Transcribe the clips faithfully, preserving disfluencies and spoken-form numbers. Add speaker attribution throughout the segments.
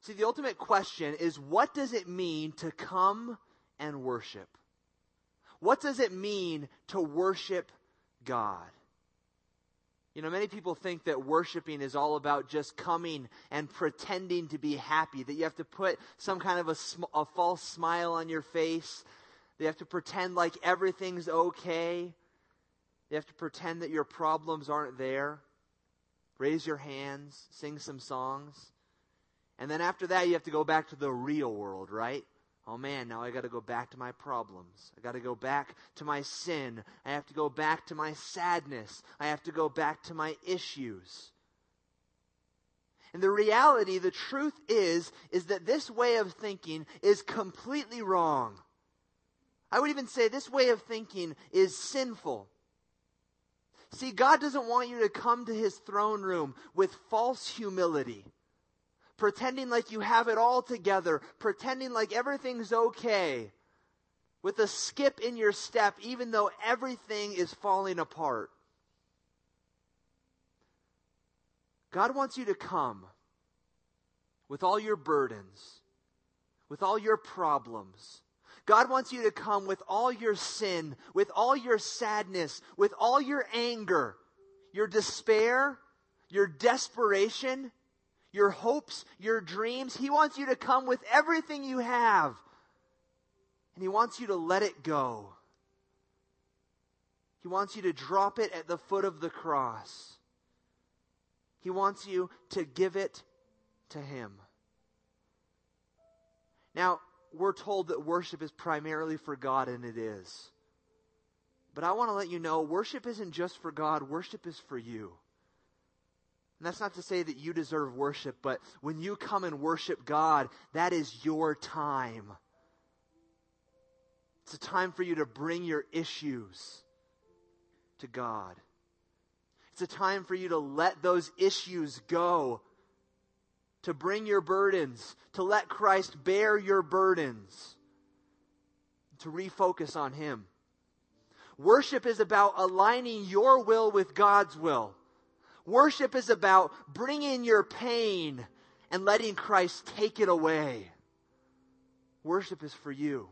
Speaker 1: See, the ultimate question is, what does it mean to come and worship? What does it mean to worship God? You know, many people think that worshiping is all about just coming and pretending to be happy, that you have to put some kind of a, sm- a false smile on your face. They have to pretend like everything's okay. They have to pretend that your problems aren't there. Raise your hands, sing some songs. And then after that, you have to go back to the real world, right? Oh man, now I got to go back to my problems. I got to go back to my sin. I have to go back to my sadness. I have to go back to my issues. And the reality, the truth is, is that this way of thinking is completely wrong. I would even say this way of thinking is sinful. See, God doesn't want you to come to His throne room with false humility, pretending like you have it all together, pretending like everything's okay, with a skip in your step, even though everything is falling apart. God wants you to come with all your burdens, with all your problems. God wants you to come with all your sin, with all your sadness, with all your anger, your despair, your desperation, your hopes, your dreams. He wants you to come with everything you have. And He wants you to let it go. He wants you to drop it at the foot of the cross. He wants you to give it to Him. Now, we're told that worship is primarily for God, and it is. But I want to let you know, worship isn't just for God, worship is for you. And that's not to say that you deserve worship, but when you come and worship God, that is your time. It's a time for you to bring your issues to God. It's a time for you to let those issues go, to bring your burdens, to let Christ bear your burdens, to refocus on Him. Worship is about aligning your will with God's will. Worship is about bringing your pain and letting Christ take it away. Worship is for you.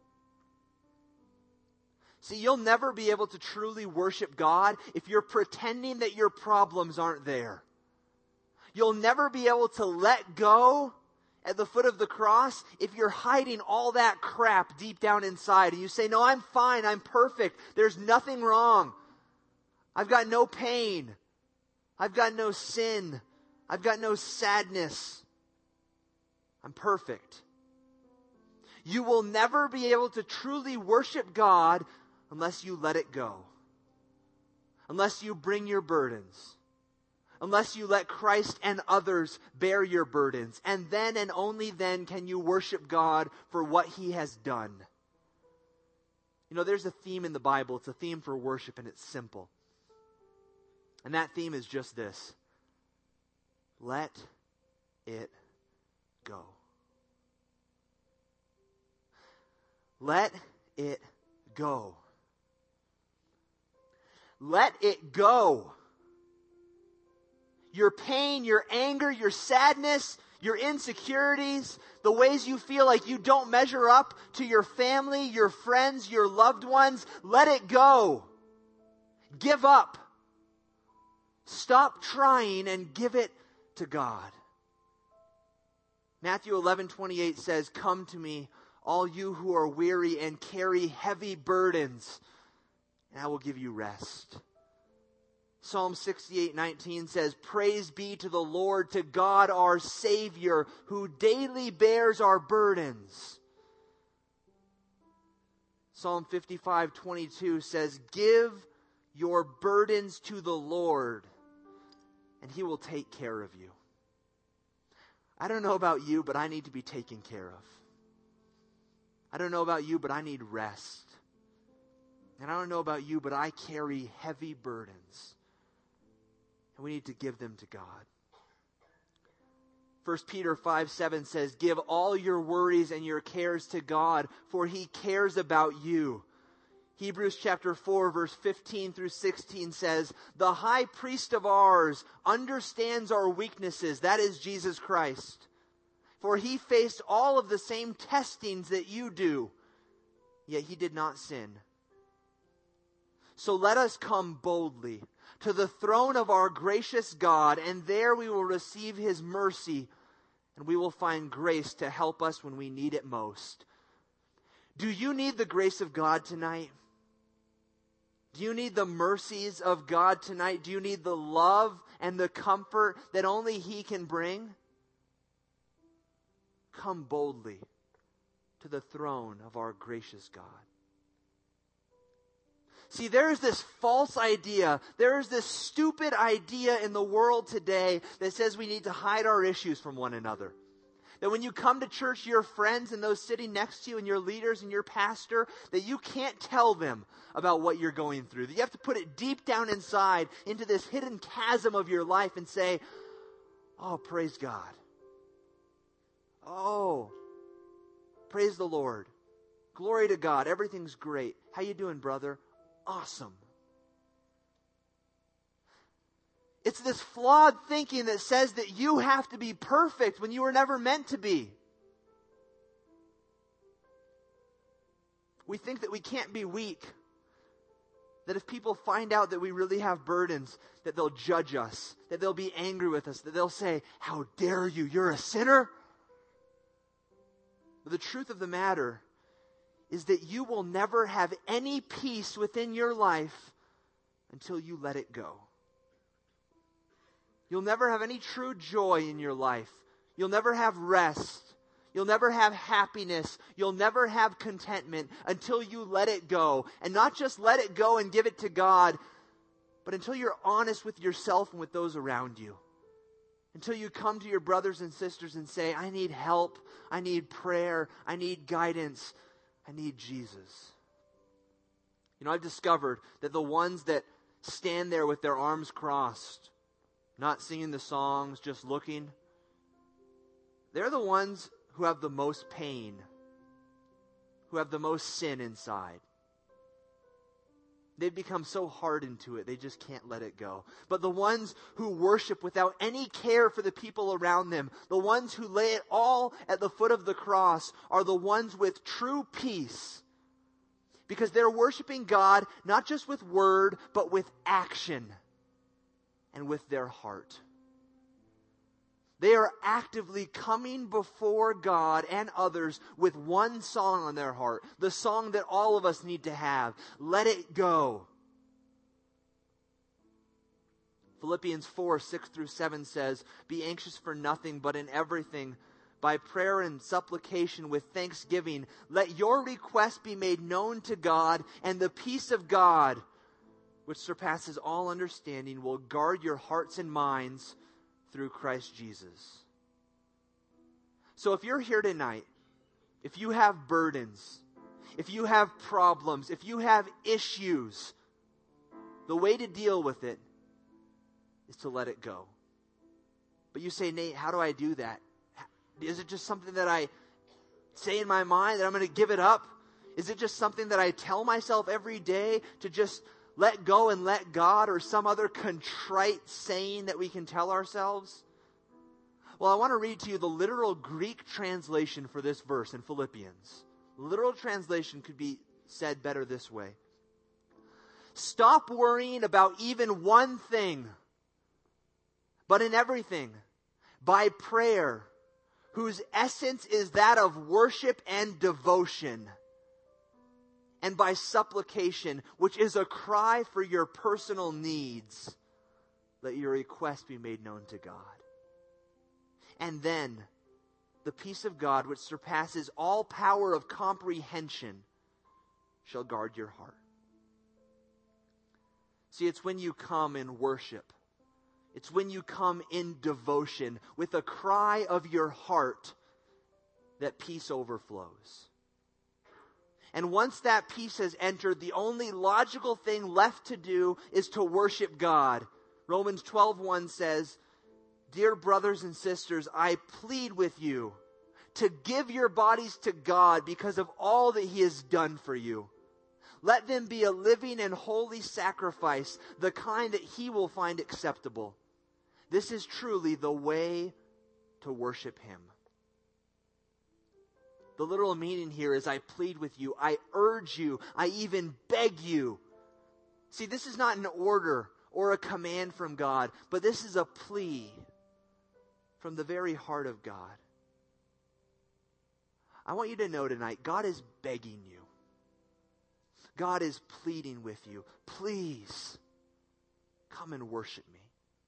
Speaker 1: See, you'll never be able to truly worship God if you're pretending that your problems aren't there. You'll never be able to let go at the foot of the cross if you're hiding all that crap deep down inside. And you say, no, I'm fine, I'm perfect, there's nothing wrong. I've got no pain. I've got no sin. I've got no sadness. I'm perfect. You will never be able to truly worship God unless you let it go. Unless you bring your burdens. Unless you let Christ and others bear your burdens. And then and only then can you worship God for what He has done. You know, there's a theme in the Bible. It's a theme for worship, and it's simple. And that theme is just this. Let it go. Let it go. Let it go. Your pain, your anger, your sadness, your insecurities, the ways you feel like you don't measure up to your family, your friends, your loved ones, let it go. Give up. Stop trying and give it to God. Matthew eleven twenty-eight says, "Come to me, all you who are weary and carry heavy burdens, and I will give you rest." Psalm sixty-eight nineteen says, "Praise be to the Lord, to God our Savior, who daily bears our burdens." Psalm fifty-five twenty-two says, "Give your burdens to the Lord, and He will take care of you." I don't know about you, but I need to be taken care of. I don't know about you, but I need rest. And I don't know about you, but I carry heavy burdens. And we need to give them to God. First Peter five seven says, "Give all your worries and your cares to God, for He cares about you." Hebrews chapter four verse fifteen through sixteen says, "The high priest of ours understands our weaknesses," that is Jesus Christ, For he faced all of the same testings that you do, yet he did not sin. So let us come boldly to the throne of our gracious God, and there we will receive his mercy, and we will find grace to help us when we need it most. Do you need the grace of God tonight? Do you need the mercies of God tonight? Do you need the love and the comfort that only he can bring? Come boldly to the throne of our gracious God. See, there is this false idea, there is this stupid idea in the world today that says we need to hide our issues from one another. That when you come to church, your friends and those sitting next to you and your leaders and your pastor, that you can't tell them about what you're going through. That you have to put it deep down inside into this hidden chasm of your life and say, oh, praise God. Oh, praise the Lord. Glory to God. Everything's great. How you doing, brother? Awesome. It's this flawed thinking that says that you have to be perfect when you were never meant to be. We think that we can't be weak. That if people find out that we really have burdens, that they'll judge us, that they'll be angry with us, that they'll say, how dare you, you're a sinner? But the truth of the matter is that you will never have any peace within your life until you let it go. You'll never have any true joy in your life. You'll never have rest. You'll never have happiness. You'll never have contentment until you let it go. And not just let it go and give it to God, but until you're honest with yourself and with those around you. Until you come to your brothers and sisters and say, I need help. I need prayer. I need guidance. I need Jesus. You know, I've discovered that the ones that stand there with their arms crossed, not singing the songs, just looking, they're the ones who have the most pain, who have the most sin inside. They've become so hardened to it, they just can't let it go. But the ones who worship without any care for the people around them, the ones who lay it all at the foot of the cross, are the ones with true peace. Because they're worshiping God not just with word, but with action and with their heart. They are actively coming before God and others with one song on their heart. The song that all of us need to have. Let it go. Philippians four, six through seven says, be anxious for nothing, but in everything, by prayer and supplication with thanksgiving, let your requests be made known to God, and the peace of God, which surpasses all understanding, will guard your hearts and minds through Christ Jesus. So if you're here tonight, if you have burdens, if you have problems, if you have issues, the way to deal with it is to let it go. But you say, Nate, how do I do that? Is it just something that I say in my mind that I'm going to give it up? Is it just something that I tell myself every day to just let go and let God, or some other contrite saying that we can tell ourselves? Well, I want to read to you the literal Greek translation for this verse in Philippians. The literal translation could be said better this way. Stop worrying about even one thing, but in everything, by prayer, whose essence is that of worship and devotion, and by supplication, which is a cry for your personal needs, let your request be made known to God. And then, the peace of God, which surpasses all power of comprehension, shall guard your heart. See, it's when you come in worship, it's when you come in devotion, with a cry of your heart, that peace overflows. And once that peace has entered, the only logical thing left to do is to worship God. Romans twelve one says, dear brothers and sisters, I plead with you to give your bodies to God because of all that He has done for you. Let them be a living and holy sacrifice, the kind that He will find acceptable. This is truly the way to worship Him. The literal meaning here is I plead with you, I urge you, I even beg you. See, this is not an order or a command from God, but this is a plea from the very heart of God. I want you to know tonight, God is begging you. God is pleading with you. Please, come and worship me.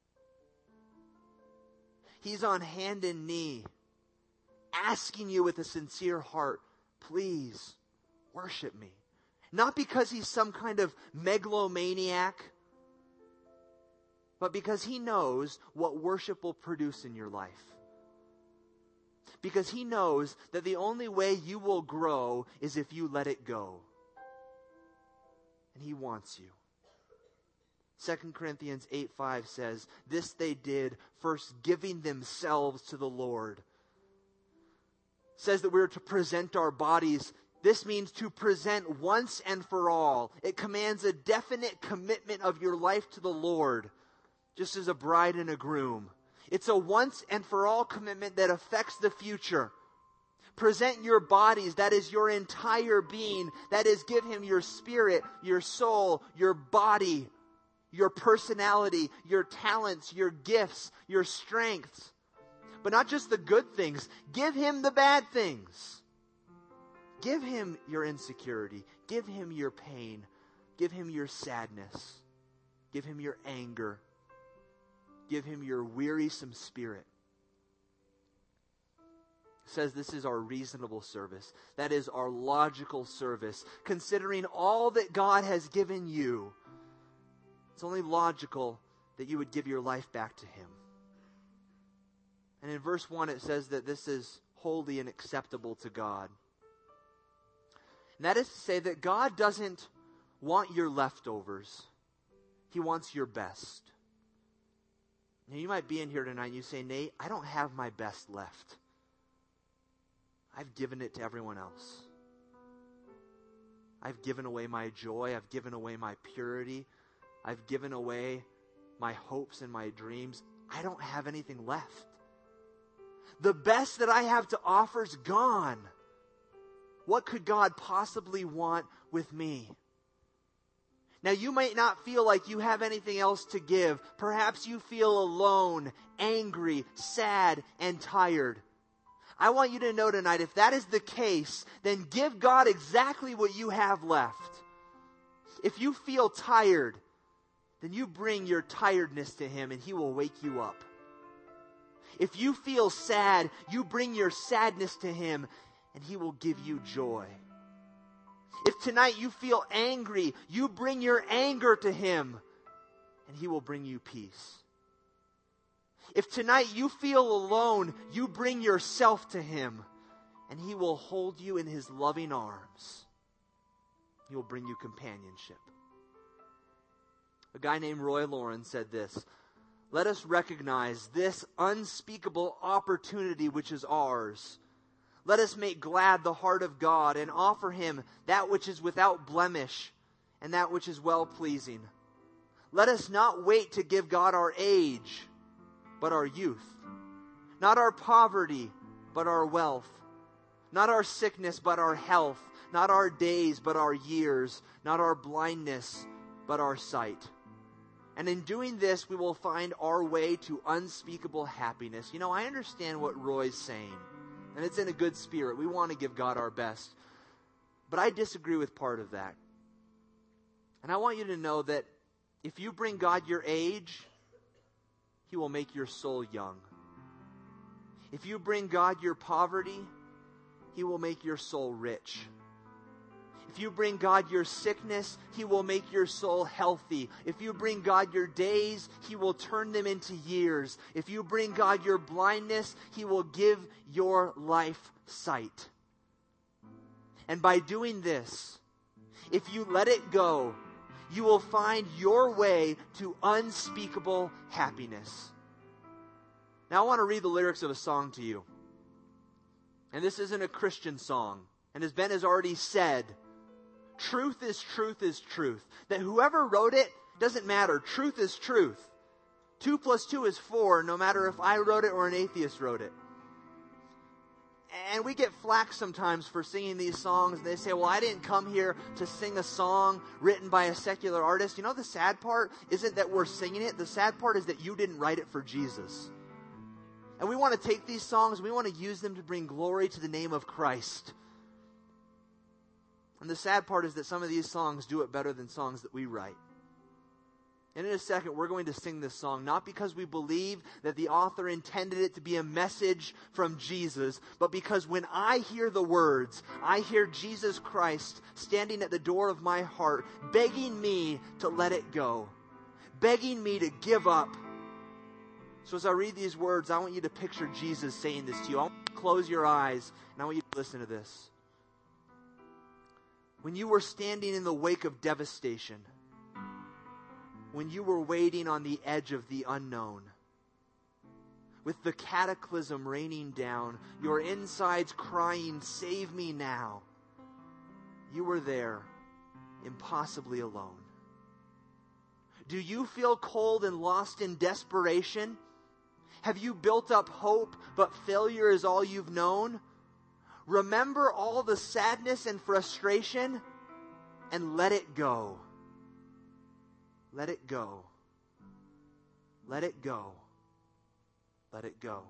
Speaker 1: He's on hand and knee, asking you with a sincere heart, please, worship me. Not because he's some kind of megalomaniac, but because he knows what worship will produce in your life. Because he knows that the only way you will grow is if you let it go. And he wants you. Second Corinthians eight five says, this they did, first giving themselves to the Lord. It says that we are to present our bodies. This means to present once and for all. It commands a definite commitment of your life to the Lord, just as a bride and a groom. It's a once and for all commitment that affects the future. Present your bodies, that is your entire being. That is, give him your spirit, your soul, your body, your personality, your talents, your gifts, your strengths. But not just the good things. Give him the bad things. Give him your insecurity. Give him your pain. Give him your sadness. Give him your anger. Give him your wearisome spirit. It says this is our reasonable service. That is our logical service. Considering all that God has given you, it's only logical that you would give your life back to him. And in verse one it says that this is holy and acceptable to God. And that is to say that God doesn't want your leftovers. He wants your best. Now, you might be in here tonight and you say, Nate, I don't have my best left. I've given it to everyone else. I've given away my joy. I've given away my purity. I've given away my hopes and my dreams. I don't have anything left. The best that I have to offer is gone. What could God possibly want with me? Now, you might not feel like you have anything else to give. Perhaps you feel alone, angry, sad, and tired. I want you to know tonight, if that is the case, then give God exactly what you have left. If you feel tired, then you bring your tiredness to him and he will wake you up. If you feel sad, you bring your sadness to him and he will give you joy. If tonight you feel angry, you bring your anger to him and he will bring you peace. If tonight you feel alone, you bring yourself to him and he will hold you in his loving arms. He will bring you companionship. A guy named Roy Lauren said this, let us recognize this unspeakable opportunity which is ours. Let us make glad the heart of God and offer him that which is without blemish and that which is well-pleasing. Let us not wait to give God our age, but our youth. Not our poverty, but our wealth. Not our sickness, but our health. Not our days, but our years. Not our blindness, but our sight. And in doing this, we will find our way to unspeakable happiness. You know, I understand what Roy's saying. And it's in a good spirit. We want to give God our best. But I disagree with part of that. And I want you to know that if you bring God your age, he will make your soul young. If you bring God your poverty, he will make your soul rich. If you bring God your sickness, he will make your soul healthy. If you bring God your days, he will turn them into years. If you bring God your blindness, he will give your life sight. And by doing this, if you let it go, you will find your way to unspeakable happiness. Now I want to read the lyrics of a song to you. And this isn't a Christian song. And as Ben has already said, truth is truth is truth. That whoever wrote it doesn't matter. Truth is truth. Two plus two is four, no matter if I wrote it or an atheist wrote it. And we get flack sometimes for singing these songs. They say, well, I didn't come here to sing a song written by a secular artist. You know, the sad part isn't that we're singing it. The sad part is that you didn't write it for Jesus. And we want to take these songs, we want to use them to bring glory to the name of Christ. And the sad part is that some of these songs do it better than songs that we write. And in a second, we're going to sing this song, not because we believe that the author intended it to be a message from Jesus, but because when I hear the words, I hear Jesus Christ standing at the door of my heart, begging me to let it go, begging me to give up. So as I read these words, I want you to picture Jesus saying this to you. I want you to close your eyes, and I want you to listen to this. When you were standing in the wake of devastation, when you were waiting on the edge of the unknown, with the cataclysm raining down, your insides crying, "Save me now," you were there, impossibly alone. Do you feel cold and lost in desperation? Have you built up hope, but failure is all you've known? Remember all the sadness and frustration and let it go. Let it go. Let it go. Let it go.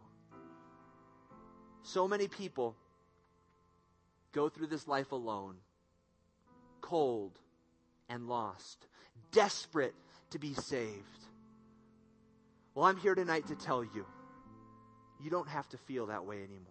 Speaker 1: So many people go through this life alone, cold and lost, desperate to be saved. Well, I'm here tonight to tell you, you don't have to feel that way anymore.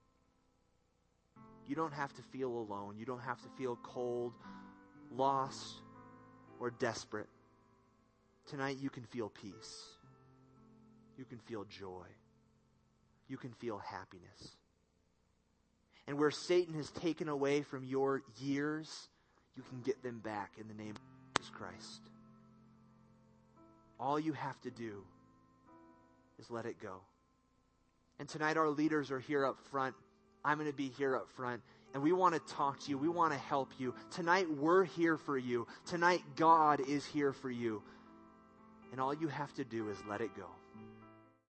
Speaker 1: You don't have to feel alone. You don't have to feel cold, lost, or desperate. Tonight you can feel peace. You can feel joy. You can feel happiness. And where Satan has taken away from your years, you can get them back in the name of Jesus Christ. All you have to do is let it go. And tonight our leaders are here up front. I'm going to be here up front. And we want to talk to you. We want to help you. Tonight we're here for you. Tonight God is here for you. And all you have to do is let it go.